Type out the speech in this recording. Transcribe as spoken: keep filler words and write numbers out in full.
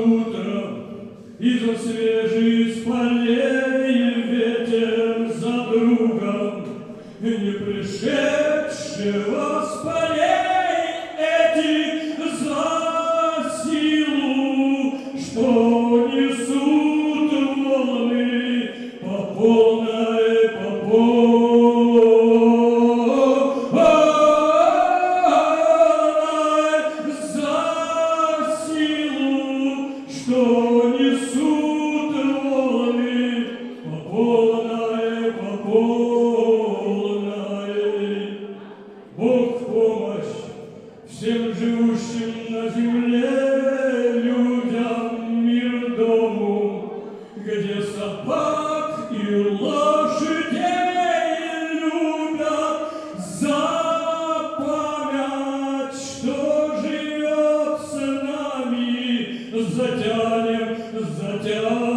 утро, и за свежий с полей ветер за другом, не пришедшего с полей этих за силу, что несут волны по полной, по полной, за силу, что несут волны по полной, по полной. Бог в помощь всем живущим на земле людям, мир дому, где собак и лошадей любят за память, что живет с нами, затянем, затянем.